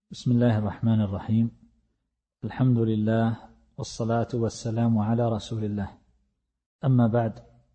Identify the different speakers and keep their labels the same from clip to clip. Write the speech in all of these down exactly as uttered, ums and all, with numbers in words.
Speaker 1: بسم الله الرحمن الرحيم. الحمد لله والصلاة والسلام على رسول الله. أما بعد،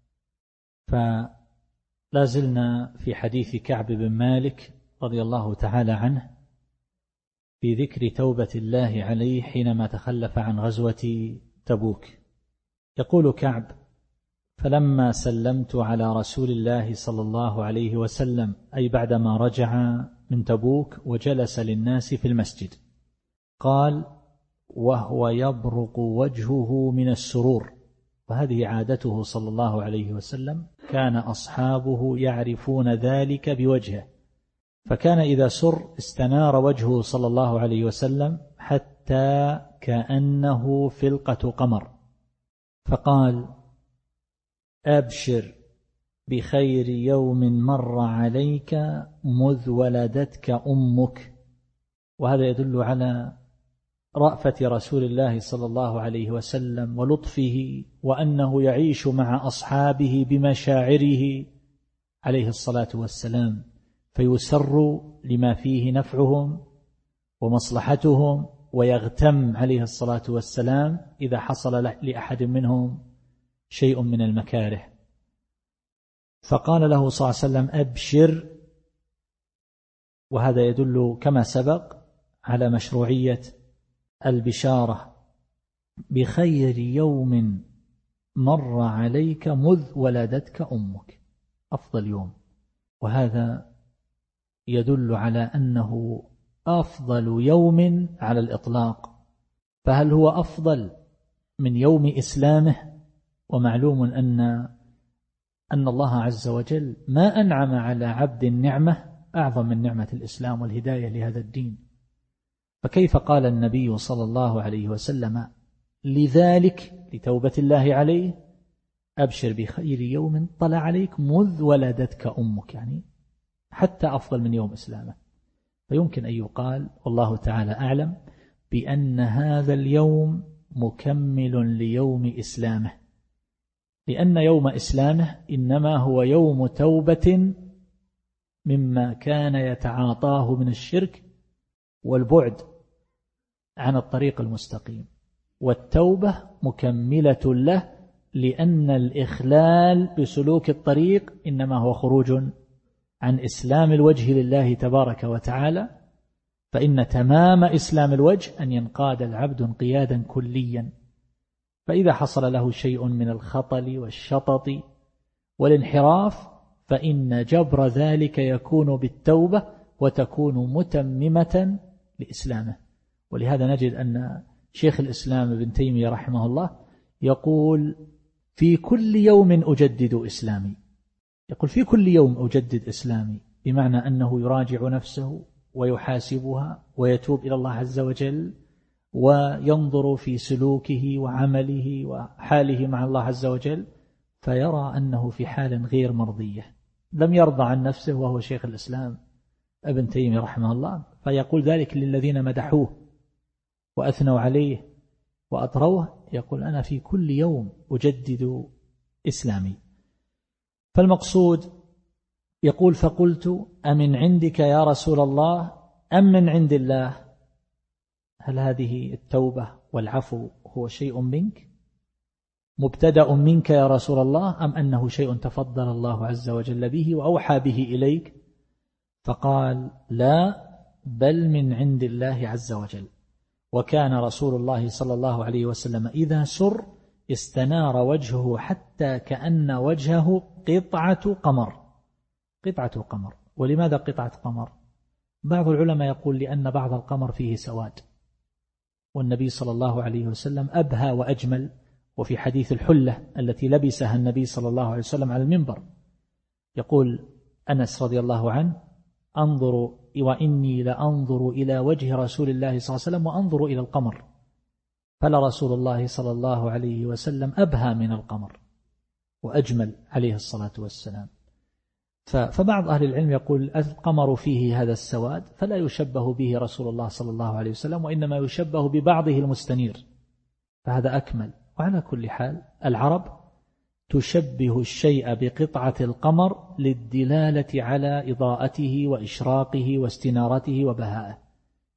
Speaker 1: فلا زلنا في حديث كعب بن مالك رضي الله تعالى عنه في ذكر توبة الله عليه حينما تخلف عن غزوة تبوك. يقول كعب: فلما سلمت على رسول الله صلى الله عليه وسلم، أي بعدما رجع من تبوك وجلس للناس في المسجد، قال: وهو يبرق وجهه من السرور. وهذه عادته صلى الله عليه وسلم، كان أصحابه يعرفون ذلك بوجهه، فكان إذا سر استنار وجهه صلى الله عليه وسلم حتى كأنه فلقة قمر، فقال: أبشر بخير يوم مر عليك مذ ولدتك أمك. وهذا يدل على رأفة رسول الله صلى الله عليه وسلم ولطفه، وأنه يعيش مع أصحابه بمشاعره عليه الصلاة والسلام، فيسر لما فيه نفعهم ومصلحتهم، ويغتم عليه الصلاة والسلام إذا حصل لأحد منهم شيء من المكاره. فقال له صلى الله عليه وسلم: أبشر. وهذا يدل كما سبق على مشروعية البشارة بخير يوم مر عليك مذ ولدتك أمك، أفضل يوم. وهذا يدل على أنه أفضل يوم على الإطلاق. فهل هو أفضل من يوم إسلامه؟ ومعلوم أن أن الله عز وجل ما أنعم على عبد النعمة أعظم من نعمة الإسلام والهداية لهذا الدين. فكيف قال النبي صلى الله عليه وسلم لذلك لتوبة الله عليه: أبشر بخير يوم طلع عليك مذ ولدتك أمك، يعني حتى أفضل من يوم إسلامه. فيمكن أن يقال والله تعالى أعلم بأن هذا اليوم مكمل ليوم إسلامه، لأن يوم إسلامه إنما هو يوم توبة مما كان يتعاطاه من الشرك والبعد عن الطريق المستقيم، والتوبة مكملة له، لأن الإخلال بسلوك الطريق إنما هو خروج عن إسلام الوجه لله تبارك وتعالى. فإن تمام إسلام الوجه أن ينقاد العبد انقيادا كليا، فإذا حصل له شيء من الخطل والشطط والانحراف فإن جبر ذلك يكون بالتوبة، وتكون متممة لإسلامه. ولهذا نجد أن شيخ الإسلام ابن تيمية رحمه الله يقول: في كل يوم أجدد إسلامي. يقول في كل يوم أجدد إسلامي، بمعنى أنه يراجع نفسه ويحاسبها ويتوب إلى الله عز وجل، وينظر في سلوكه وعمله وحاله مع الله عز وجل، فيرى أنه في حال غير مرضية، لم يرضى عن نفسه وهو شيخ الإسلام ابن تيمية رحمه الله. فيقول ذلك للذين مدحوه وأثنوا عليه وأطروه، يقول: أنا في كل يوم أجدد إسلامي. فالمقصود يقول: فقلت: أمن عندك يا رسول الله أم من عند الله؟ هل هذه التوبة والعفو هو شيء منك مبتدأ منك يا رسول الله، أم أنه شيء تفضل الله عز وجل به وأوحى به إليك؟ فقال: لا، بل من عند الله عز وجل. وكان رسول الله صلى الله عليه وسلم إذا سر استنار وجهه حتى كأن وجهه قطعة قمر. قطعة قمر. ولماذا قطعة قمر؟ بعض العلماء يقول لأن بعض القمر فيه سواد، والنبي صلى الله عليه وسلم أبهى وأجمل. وفي حديث الحلة التي لبسها النبي صلى الله عليه وسلم على المنبر، يقول أنس رضي الله عنه: أنظر وإني لأنظر إلى وجه رسول الله صلى الله عليه وسلم وأنظر إلى القمر، فلرسول الله صلى الله عليه وسلم أبهى من القمر وأجمل عليه الصلاة والسلام. فبعض أهل العلم يقول القمر فيه هذا السواد فلا يشبه به رسول الله صلى الله عليه وسلم، وإنما يشبه ببعضه المستنير، فهذا أكمل. وعلى كل حال العرب تشبه الشيء بقطعة القمر للدلالة على إضاءته وإشراقه واستنارته وبهائه.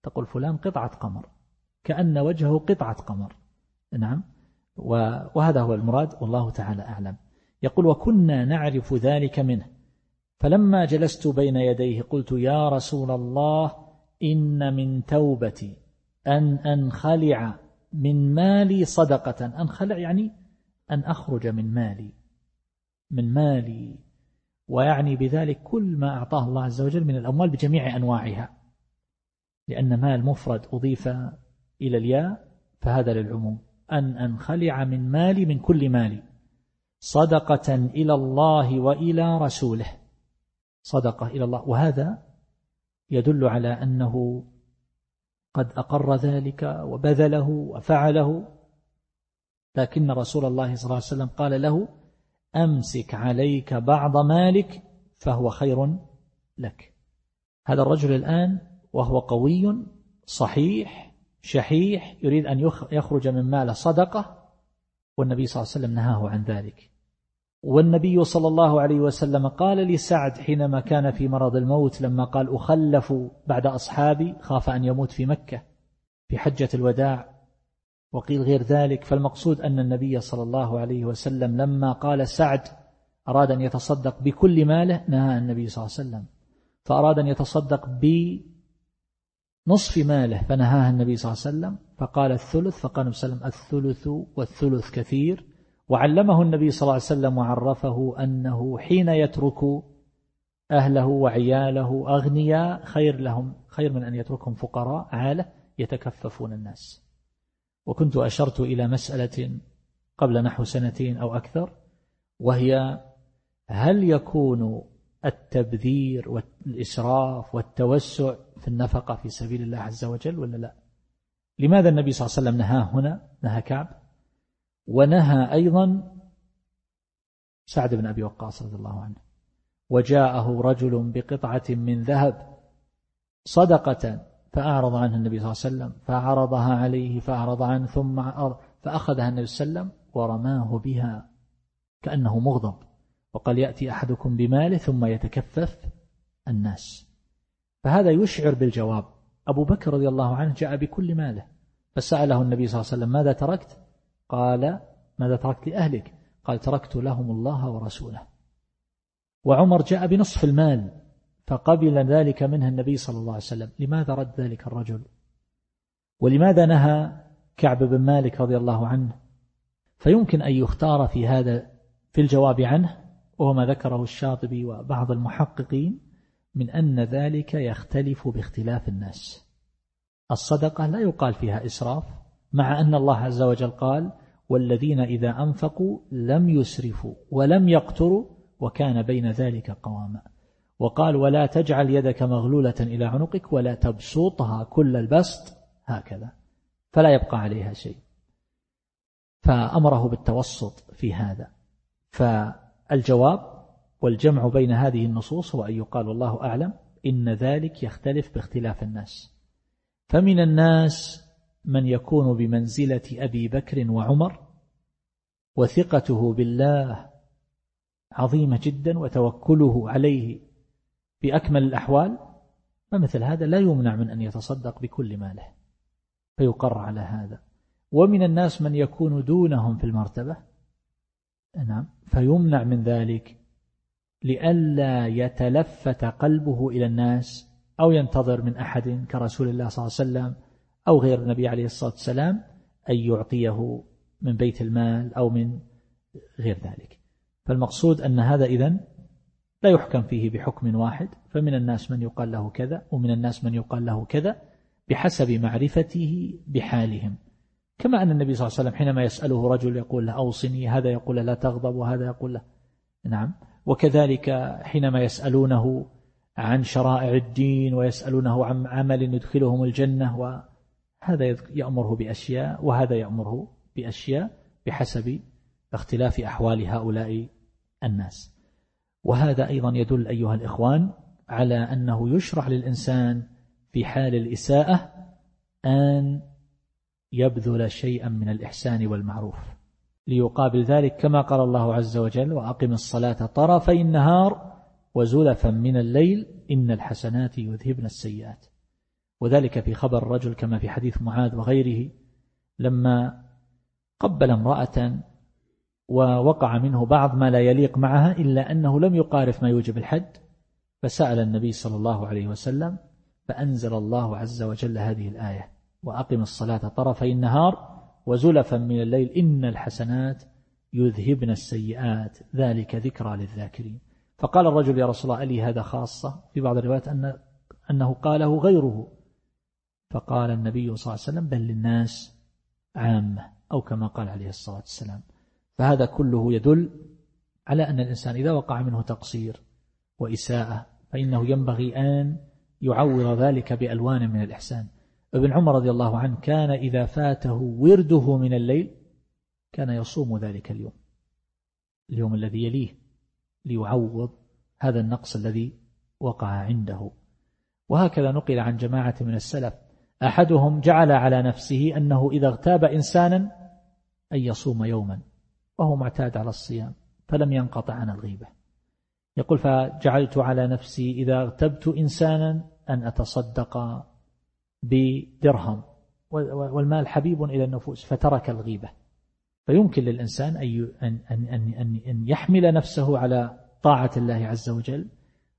Speaker 1: تقول فلان قطعة قمر، كأن وجهه قطعة قمر. نعم، وهذا هو المراد والله تعالى أعلم. يقول وكنا نعرف ذلك منه، فلما جلست بين يديه قلت يا رسول الله إن من توبتي أن أنخلع من مالي صدقة. أنخلع يعني أن أخرج من مالي من مالي ويعني بذلك كل ما أعطاه الله عز وجل من الأموال بجميع أنواعها، لأن مال مفرد أضيف إلى الياء فهذا للعموم. أن أنخلع من مالي من كل مالي صدقة إلى الله وإلى رسوله، صدقة إلى الله، وهذا يدل على أنه قد أقر ذلك وبذله وفعله، لكن رسول الله صلى الله عليه وسلم قال له أمسك عليك بعض مالك فهو خير لك. هذا الرجل الآن وهو قوي صحيح شحيح يريد أن يخرج من ماله صدقة، والنبي صلى الله عليه وسلم نهاه عن ذلك. والنبي صلى الله عليه وسلم قال لسعد حينما كان في مرض الموت لما قال أخلف بعد أصحابي، خاف أن يموت في مكة في حجة الوداع، وقيل غير ذلك. فالمقصود أن النبي صلى الله عليه وسلم لما قال سعد أراد أن يتصدق بكل ماله نهى النبي صلى الله عليه وسلم، فأراد أن يتصدق بنصف ماله فنهاه النبي صلى الله عليه وسلم، فقال الثلث، فقال النبي صلى الله عليه وسلم الثلث والثلث كثير. وعلمه النبي صلى الله عليه وسلم وعرفه أنه حين يترك أهله وعياله أغنياء خير لهم، خير من أن يتركهم فقراء عالة يتكففون الناس. وكنت أشرت إلى مسألة قبل نحو سنتين أو أكثر، وهي هل يكون التبذير والإسراف والتوسع في النفقة في سبيل الله عز وجل ولا لا؟ لماذا النبي صلى الله عليه وسلم نهاه هنا، نهى كعب، ونهى أيضا سعد بن أبي وقاص رضي الله عنه؟ وجاءه رجل بقطعة من ذهب صدقة فأعرض عنها النبي صلى الله عليه وسلم، فعرضها عليه فأعرض عنه، ثم فأخذها النبي صلى الله عليه وسلم ورماه بها كأنه مغضب، وقال يأتي أحدكم بماله ثم يتكفف الناس. فهذا يشعر بالجواب. أبو بكر رضي الله عنه جاء بكل ماله فسأله النبي صلى الله عليه وسلم ماذا تركت؟ قال ماذا تركت لأهلك؟ قال تركت لهم الله ورسوله. وعمر جاء بنصف المال فقبل ذلك منه النبي صلى الله عليه وسلم. لماذا رد ذلك الرجل؟ ولماذا نهى كعب بن مالك رضي الله عنه؟ فيمكن أن يختار في هذا في الجواب عنه، وهو ما ذكره الشاطبي وبعض المحققين من أن ذلك يختلف باختلاف الناس. الصدقة لا يقال فيها إسراف، مع أن الله عز وجل قال والذين إذا أنفقوا لم يسرفوا ولم يقتروا وكان بين ذلك قواما. وقال ولا تجعل يدك مغلولة إلى عنقك ولا تبسطها كل البسط هكذا، فلا يبقى عليها شيء. فأمره بالتوسط في هذا. فالجواب والجمع بين هذه النصوص هو أن يقال والله أعلم إن ذلك يختلف باختلاف الناس. فمن الناس من يكون بمنزلة أبي بكر وعمر وثقته بالله عظيمة جدا وتوكله عليه بأكمل الأحوال، فمثل هذا لا يمنع من أن يتصدق بكل ماله فيقر على هذا. ومن الناس من يكون دونهم في المرتبة، نعم، فيمنع من ذلك لئلا يتلفت قلبه إلى الناس أو ينتظر من أحد كرسول الله صلى الله عليه وسلم أو غير النبي عليه الصلاة والسلام أن يعطيه من بيت المال أو من غير ذلك. فالمقصود أن هذا إذن لا يحكم فيه بحكم واحد، فمن الناس من يقال له كذا ومن الناس من يقال له كذا بحسب معرفته بحالهم. كما أن النبي صلى الله عليه وسلم حينما يسأله رجل يقول له أوصني، هذا يقول له لا تغضب، وهذا يقول له نعم. وكذلك حينما يسألونه عن شرائع الدين ويسألونه عن عمل يدخلهم الجنة، وهذا يأمره بأشياء وهذا يأمره بأشياء بحسب اختلاف أحوال هؤلاء الناس. وهذا أيضا يدل أيها الإخوان على أنه يشرع للإنسان في حال الإساءة أن يبذل شيئا من الإحسان والمعروف ليقابل ذلك، كما قال الله عز وجل وأقم الصلاة طرفي النهار وزلفا من الليل إن الحسنات يذهبن السيئات. وذلك في خبر الرجل كما في حديث معاذ وغيره لما قبل امرأة ووقع منه بعض ما لا يليق معها إلا أنه لم يقارف ما يوجب الحد، فسأل النبي صلى الله عليه وسلم فأنزل الله عز وجل هذه الآية: وأقم الصلاة طرفي النهار وزلفا من الليل إن الحسنات يذهبن السيئات ذلك ذكرى للذاكرين. فقال الرجل: يا رسول الله ألي هذا خاصة؟ في بعض الروايات أن أنه قاله غيره، فقال النبي صلى الله عليه وسلم: بل للناس عامة، أو كما قال عليه الصلاة والسلام. فهذا كله يدل على أن الإنسان إذا وقع منه تقصير وإساءة فإنه ينبغي أن يعوض ذلك بألوان من الإحسان. ابن عمر رضي الله عنه كان إذا فاته ورده من الليل كان يصوم ذلك اليوم اليوم الذي يليه ليعوض هذا النقص الذي وقع عنده. وهكذا نقل عن جماعة من السلف أحدهم جعل على نفسه أنه إذا اغتاب إنسانا أن يصوم يوما وهو معتاد على الصيام فلم ينقطع عن الغيبة. يقول: فجعلت على نفسي إذا اغتبت إنسانا أن أتصدق بدرهم، والمال حبيب إلى النفوس، فترك الغيبة. فيمكن للإنسان أن, أن, أن, أن يحمل نفسه على طاعة الله عز وجل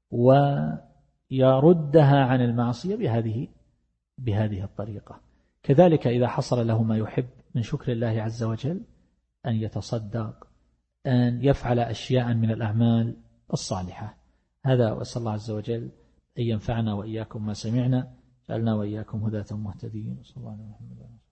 Speaker 1: ويردها عن المعصية بهذه بهذه الطريقة. كذلك إذا حصل له ما يحب من شكر الله عز وجل أن يتصدق، أن يفعل أشياء من الأعمال الصالحة. هذا، وأسأل الله عز وجل أن ينفعنا وإياكم ما سمعنا، جعلنا وإياكم هداة مهتدين. صلى الله عليه وسلم.